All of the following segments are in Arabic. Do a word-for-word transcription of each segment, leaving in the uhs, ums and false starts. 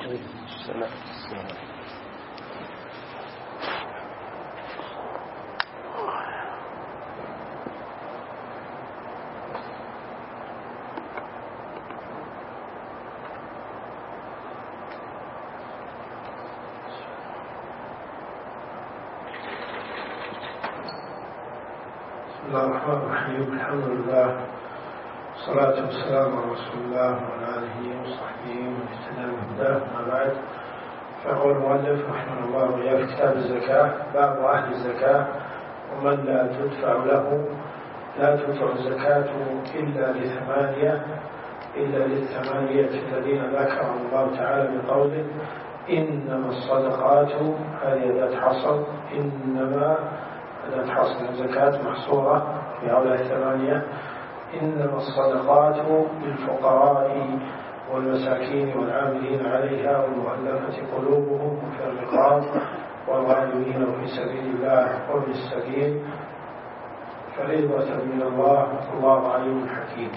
السلام. بسم الله الرحمن الرحيم. الحمد لله والصلاة والسلام على رسول الله وعلى آله وصحبه ومن اهتدى بهداه. أما بعد، فيقول المؤلف رحمه الله وإياه في كتاب الزكاة: باب أهل الزكاة ومن لا تدفع له لا تدفع الزكاة إلا لثمانية إلا للثمانية الذين ذكرهم الله تعالى بقوله: إنما الصدقات. هذه أداة حصر، إنما أداة حصر الزكاة محصورة في هؤلاء الثمانية. إنما الصدقات للفقراء والمساكين والعاملين عليها والمؤلفة قلوبهم وفي الرقاب والغالبين في سبيل الله وابن السبيل فريضة من الله والله عليم حكيم.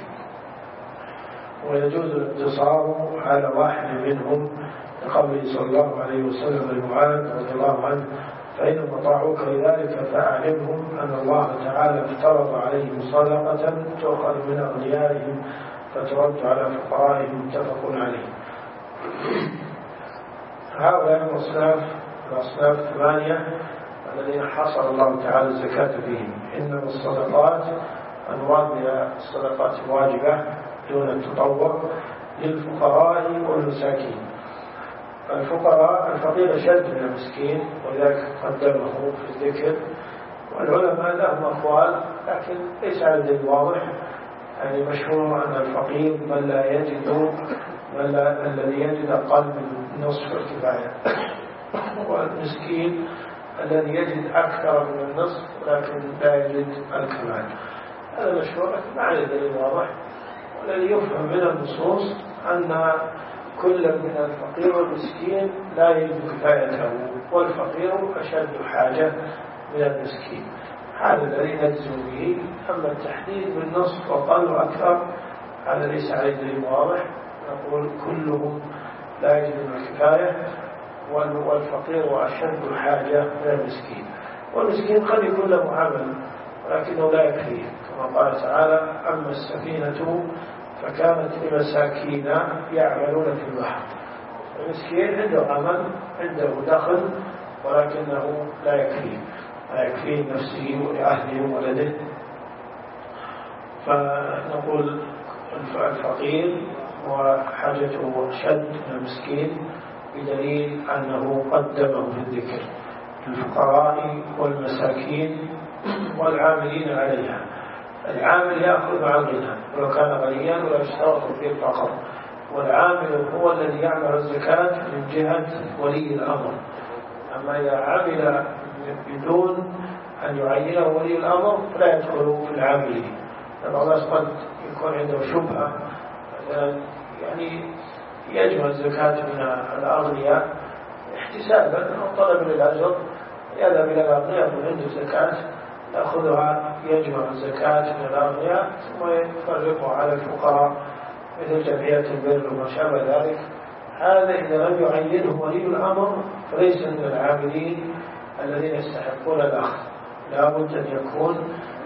ويجوز الاقتصار على واحد منهم لقوله صلى الله عليه وسلم لمعاذ رضي الله عنه: فإنهم أطاعوك لذلك فأعلمهم أن الله تعالى افترض عليهم صدقة تؤخذ من أغنيائهم فترد على فقرائهم. متفق عليه. هؤلاء الأصناف الأصناف الثمانية الذين حصر الله تعالى الزكاة فيهم. إنما الصدقات أنواع من الصدقات الواجبة دون التطوع للفقراء والمساكين. الفقراء الفقير أشد من المسكين، ولذلك قدمه في الذكر. والعلماء لهم أقوال لكن ليس على دليل واضح. يعني مشهور أن الفقير من لا يجد من لا الذي يجد أقل من نصف الكفاية، والمسكين الذي يجد أكثر من النصف لكن لا يجد الكمال. هذا مشهور لكن ما على دليل واضح. والذي يفهم من النصوص أن كل من الفقير والمسكين لا يجد كفايته، والفقير أشد حاجة من المسكين. هذا الذي نجزم به. أما التحديد بالنصف وقل وأكثر هذا ليس عليه دليل واضح. نقول كلهم لا يجدون الكفاية، والفقير أشد حاجة من المسكين. والمسكين قد يكون له عمل ولكنه لا يكفيه، كما قال تعالى: أما السفينة فكانت لمساكين يعملون في البحر. المسكين عنده عمل، عنده دخل، ولكنه لا يكفيه لا يكفيه نفسه ولأهله وولده. فنقول الفقير وحاجته أشد من المسكين بدليل أنه قدمه في الذكر: الفقراء والمساكين والعاملين عليها. العامل يأخذ مع الغنى ولو كان غنيا ولا يشترط فيه الفقر، والعامل هو الذي يعمل الزكاة من جهة ولي الأمر. أما إذا عمل بدون أن يعينه ولي الأمر فلا يدخل في العاملين. بعض الناس قد يكون عنده شبهة، مثلا يعني يجمع الزكاة من الأغنياء احتسابا أو طلبا للأجر، يذهب إلى الأغنياء يكون عنده زكاة يأخذها، يجمع الزكاة من الأغنياء ثم يفرقها على الفقراء مثل جمعية البر وما شابه ذلك. هذا إذا لم يعينه ولي الأمر فليس من العاملين الذين يستحقون الأخذ. لا بد أن يكون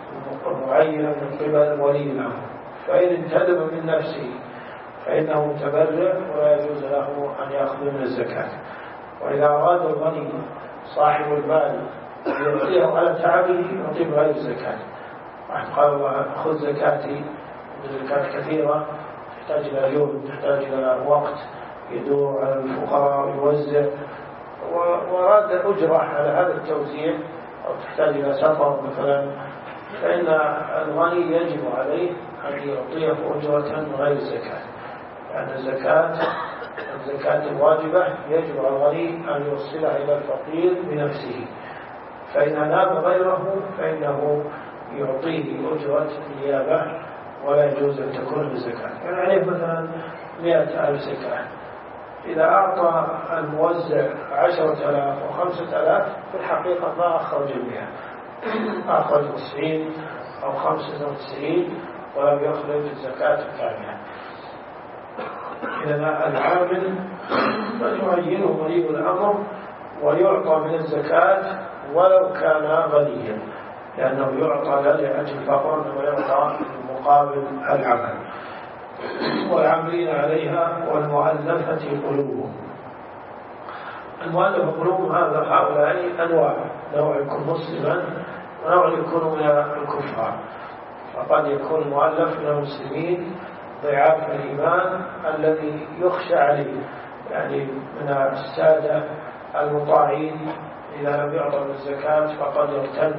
معينا من قبل ولي الأمر. فإن انتدب من نفسه فإنه متبرع ولا يجوز له أن يأخذ من الزكاة. وإذا أراد الغني صاحب المال يعطيه على تعبه يعطيه غير الزكاة. واحد قال: الله خذ زكاتي، الزكاة كثيرة تحتاج إلى جهد، تحتاج إلى وقت، يدور على الفقراء ويوزع، وأراد أجرة على هذا التوزيع أو تحتاج إلى سفر مثلا، فإن الغني يجب عليه أن يعطيه أجرة غير الزكاة. لأن يعني الزكاة الزكاة الواجبة يجب على الغني أن يوصلها إلى الفقير بنفسه، فإن ناب غيره فإنه يعطيه أجرة النيابة ولا يجوز أن تكون بالزكاة. يعني عليه مثلا مئة ألف زكاة، إذا أعطى الموزع عشرة آلاف وخمسة آلاف في الحقيقة ما أخرج المئة، أخرج تسعين أو خمسة وتسعين ولم يخرج الزكاة كاملة. إذا العامل من يعينه ولي الأمر ويعطى من الزكاة ولو كان غنيا، لأنه يعطى لا لأجل فقر ويعطى مقابل العمل. والعاملين عليها والمؤلفة قلوبهم. المؤلفة قلوبهم هذا هؤلاء أنواع، نوع يكون مسلما ونوع يكون من الكفار. فقد يكون المؤلف من المسلمين ضعاف الإيمان الذي يخشى عليه، يعني من السادة المطاعين إذا لم يعطى من الزكاة فقد يرتد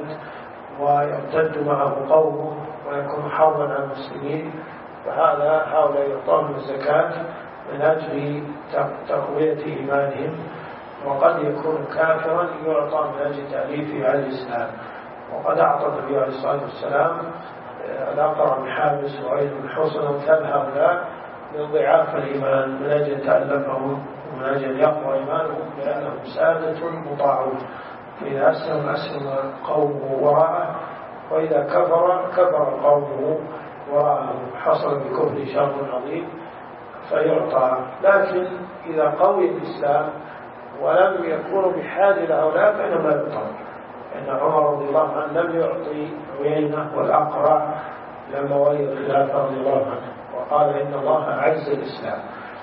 ويرتد معه قومه ويكون حربا على المسلمين، فهذا هؤلاء يعطون من الزكاة من أجل تقوية إيمانهم. وقد يكون كافرا يعطى من أجل تأليفه على الإسلام. وقد أعطى النبي عليه الصلاة والسلام الأقرع بن حابس وعيد بن حصن وامثال هؤلاء من ضعاف الإيمان من أجل تألفهم ومن أجل يقوى إيمانهم، لأنهم سادة مطاعون، فإذا أسلم أسلم قومه وراءه، وإذا كفر كفر قومه وراءه، حصل بكفر شر عظيم فيعطى. لكن إذا قوي الإسلام ولم يكونوا بحاجة لهؤلاء فإنهم لا يعطون. إن عمر رضي الله عنه لم يعطي عيينة والأقرع لما ولي الخلافة رضي الله عنه، وقال إن الله أعز الإسلام،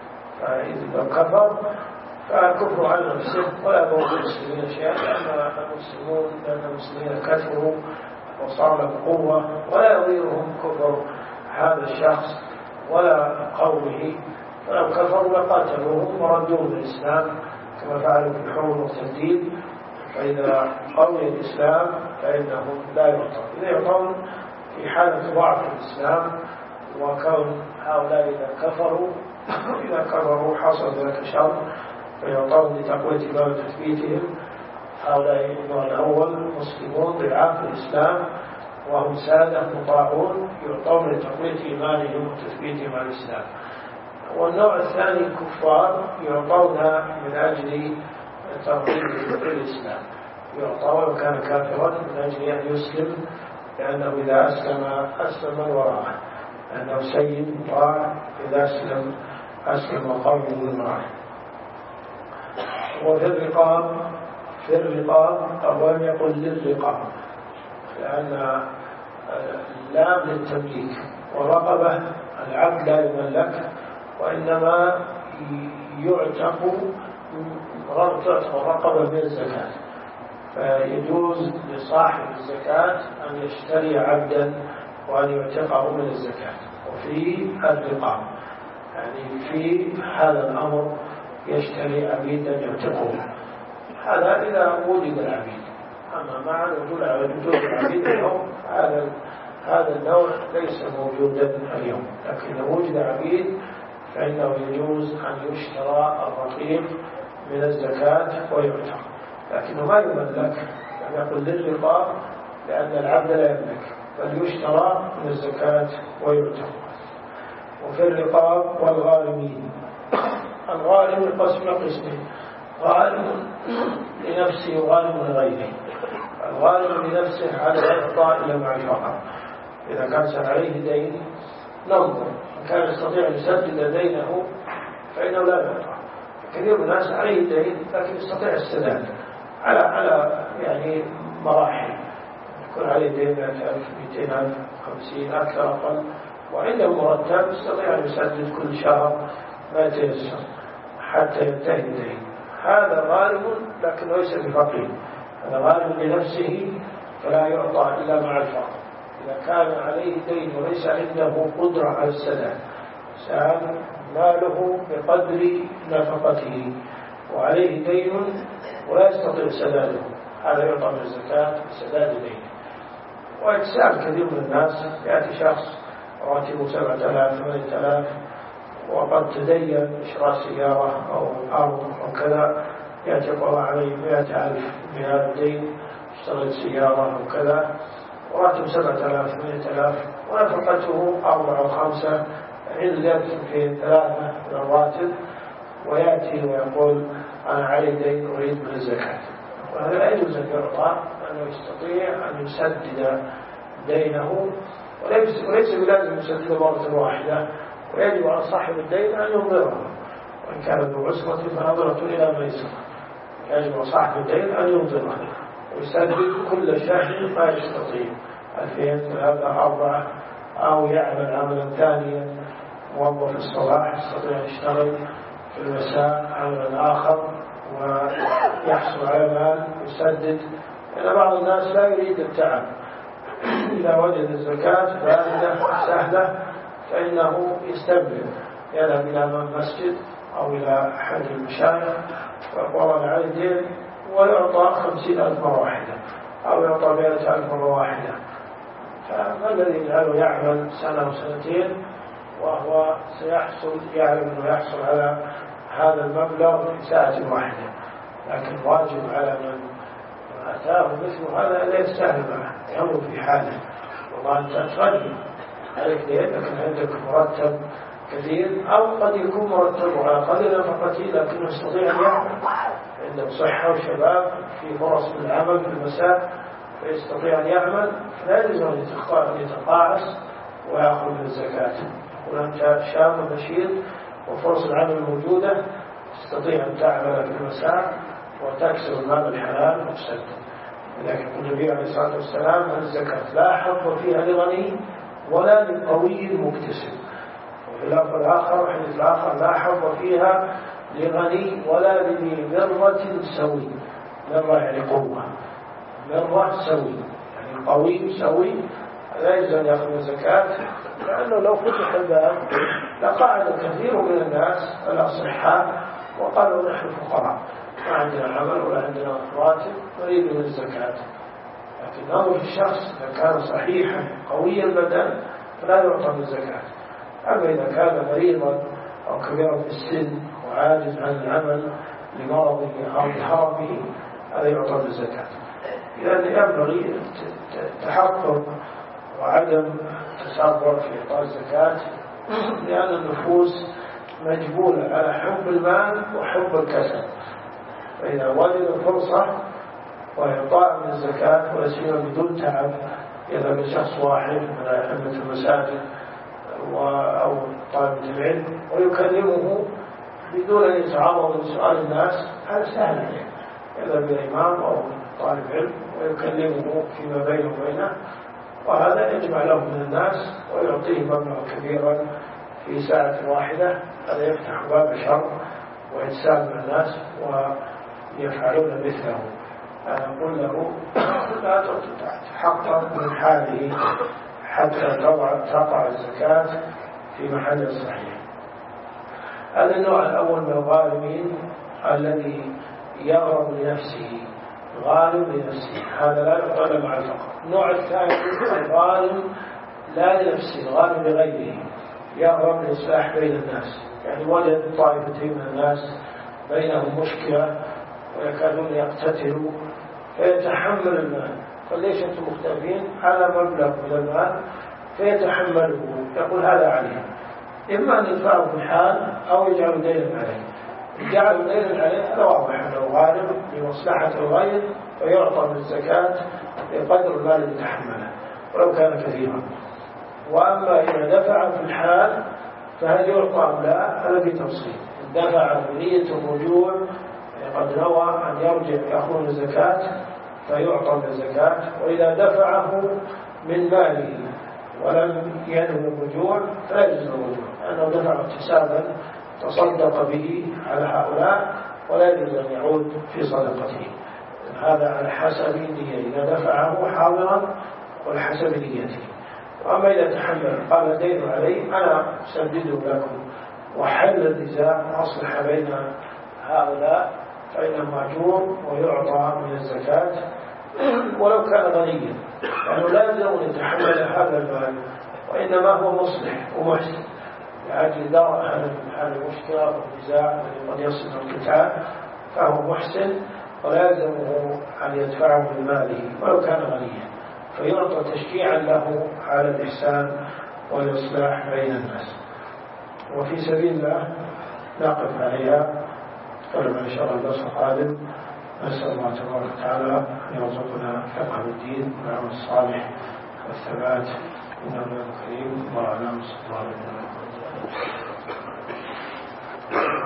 فإذا كفر فالكفر على نفسه ولا يضر المسلمين شيئا، لأن المسلمون لأن المسلمين كثروا وصار لهم قوة ولا يضيرهم كفر هذا الشخص ولا قومه، فلو كفروا لقاتلوهم وردوهم الإسلام كما فعلوا في الحروب والتسديد. فإذا قوي الإسلام فإنهم لا يعطون. إذا يعطون في حالة ضعف الإسلام وكون هؤلاء إذا كفروا إذا كفروا حصل ذلك شر فيعطون لتقوية باب تثبيتهم. هؤلاء النوع الأول مسلمون ضعاف الإسلام وهم سادة مطاعون يعطون لتقوية إيمانهم وتثبيتهم على الإسلام. والنوع الثاني كفار يعطون من أجل ترغيب الإسلام، يعطى ولو كان كافرا من أجل أن يسلم، لأنه إذا أسلم أسلم من وراءه، لأنه سيد مطاع، إذا أسلم أسلم قومه معه. وفي الرقاب في الرقاب أولا يقول للرقاب، لأن اللام للتمليك، والرقبة العبد لا يملك وإنما يعتق الرقبة من الزكاة، فيجوز لصاحب الزكاة أن يشتري عبدا وأن يعتقه من الزكاة. وفي الرقاب يعني في هذا الأمر يشتري عبيدا يعتقه، هذا إذا وجد العبيد. أما مع وجود العبيد اليوم هذا هذا النوع ليس موجودا اليوم، لكن إذا وجد عبيد فإنه يجوز أن يشترى الرقيق من الزكاة ويعتق، لكنه ما يملك. يقول للرقاب لأن العبد لا يملك، بل يشترى من الزكاة ويعتق. وفي الرقاب والغارمين، الغارم قسم قسمين: غارم لنفسه وغارم لغيره. الغارم لنفسه على الإعطاء إلى مع الفقر، إذا كان عليه دين ننظر إن كان يستطيع أن يسدد دينه فإنه لا يعطى. كثير من الناس عليه دين لكن يستطيع السداد على على يعني مراحل، يكون عليه دين مئة ألف مئتين ألف خمسين أكثر أقل، وعنده مرتب يستطيع أن يسدد كل شهر ما يتيسر حتى ينتهي الدين. هذا غالب لكن ليس بفقير، هذا غالب لنفسه فلا يعطى إلا مع الفقر. إذا كان عليه دين وليس عنده قدرة على السداد، سأل ماله بقدر نفقته وعليه دين ولا يستطيع سداده، هذا يعطى من الزكاة بسداد دينه. ويتساءل كثير من الناس، يأتي شخص راتبه سبعة آلاف ثمانية آلاف وقد تدين شراء سيارة أو أرض أو كذا، يأتي الله عليه مئة ألف من هذا الدين، اشتريت سيارة أو كذا، وراتب سبعة آلاف ثمانية آلاف ونفقته أربعة أو خمسة، عند زيادة في ثلاثة من الراتب، ويأتي ويقول أنا علي دين أريد من الزكاة. وهذا لا يجوز أن يعطى، أنه يستطيع أن يسدد دينه، وليس بلازم يسدد مرة واحدة، ويجب على صاحب الدين أن ينظره وإن كان ذو عسرة فنظرة إلى ميسرة. يجب صاحب الدين أن ينظره ويسدد كل شهر ما يستطيع، ألفين ثلاثة أربعة، أو يعمل عملا ثانيا. موظف الصباح يستطيع أن يشتغل في المساء عملا آخر ويحصل على مال يسدد، لأن بعض الناس لا يريد التعب. إذا وجد الزكاة باردة سهلة فإنه يستبدل، يذهب إلى مسجد أو إلى أحد المشايخ ويقول عليه دين ويعطى خمسين ألف مرة واحدة أو يعطى مئة ألف مرة واحدة. فما الذي يجعله يعمل سنة وسنتين وهو سيحصل يعلم أنه يحصل على هذا المبلغ في ساعة واحدة؟ لكن واجب على من أتاه مثل هذا لا يستهل معه، يمر في حاله. والله أنت ترجم عليك دين لكن عندك مرتب كثير، أو قد يكون مرتبه على قدر نفقته لكنه يستطيع أن يعمل، عنده صحة وشباب في فرص من العمل في المساء فيستطيع أن يعمل، فلا يلزم أن يتقاعس ويأخذ من الزكاة. وأنت شاب نشيط وفرص العمل موجودة، تستطيع أن تعمل في المساء وتكسب المال الحلال وتسدد. لكن النبي عليه الصلاة والسلام الزكاة لا حظ فيها لغني ولا للقوي المكتسب. وفي اللفظ الآخر حديث الآخر لا حظ فيها لغني ولا لذي مرة سوي. مرة يعني قوة، مرة سوي يعني قوي سوي، لا يلزم أن يأخذ الزكاة، لأنه لو فتح الباب لقاعد كثير من الناس الأصحاء وقالوا نحن فقراء ما عندنا عمل ولا عندنا راتب نريد من الزكاة. لكن نظر الشخص إذا كان صحيحا قوي البدن فلا يعطى من الزكاة. أما إذا كان مريضا أو كبيرا في السن وعاجز عن العمل لمرضه أو لهرمه هذا يعطى من الزكاة. إذن ينبغي التحقق وعدم التسرع في إعطاء الزكاة، لأن النفوس مجبولة على حب المال وحب الكسب. فإذا وجد الفرصة وإعطاء من الزكاة ولا سيما بدون تعب، يذهب شخص واحد من أئمة المساجد أو طالب العلم ويكلمه بدون أن يتعرض لسؤال الناس، هذا سهل عليه. يذهب إلى إمام أو طالب علم ويكلمه فيما بينه وبينه، وهذا يجمع له من الناس ويعطيه مبلغا كبيرا في ساعة واحدة. هذا يفتح باب الشر وإجسام الناس ويفعلون مثله. أنا أقول له لا تتحقق من حاله حتى تقع الزكاة في محل صحيح. هذا النوع الأول من الغالمين الذي يغرم لنفسه، غالم لنفسه، هذا لا يعطى مع الفقر. النوع الثاني الغالم لا لنفسه، غالم لغيره، يغرم لإصلاح بين الناس. يعني وجد طائفتين من الناس بينهم مشكلة ويكادون يقتتلوا فيتحمل المال، فليش أنتم مختلفين على مبلغ من المال فيتحمله، يقول هذا عليه، إما أن يدفعه في الحال أو يجعل دينا عليه. يجعل دينا عليه هذا واضح أنه غالب لمصلحة الغير فيعطى من الزكاة بقدر المال الذي تحمله ولو كان كثيرا. وأما إذا دفع في الحال فهل يعطى أم لا؟ هذا في تفصيل. دفع بنية الرجوع قد نوى أن يرجع يأخذ الزكاة فيعطى من الزكاة. وإذا دفعه من ماله ولم ينوي الرجوع فلا يجوز الرجوع، لأنه دفع اكتسابا تصدق به على هؤلاء ولا يجوز أن يعود في صدقته. هذا على حسب النية، إذا دفعه حاضرا وعلى نيته. وأما إذا تحمل قال دين علي أنا أسدده لكم وحل النزاع وأصلح بين هؤلاء فإنه مأجور ويعطى من الزكاة ولو كان غنيا، لأنه لا يلزم أن يتحمل هذا المال، وإنما هو مصلح ومحسن لأجل درء هذه المشكلة والنزاع الذي قد يصل القتال، فهو محسن ولا يلزمه أن يدفعه من ماله ولو كان غنيا، فيعطى تشجيعا له على الإحسان والإصلاح بين الناس. وفي سبيل الله نقف عليها قبل إن شاء الله الدرس القادم. نسأل الله تبارك وتعالى أن يرزقنا فقه الدين والعمل الصالح والثبات، إنه من الكريم وعلى صلى الله عليه وسلم.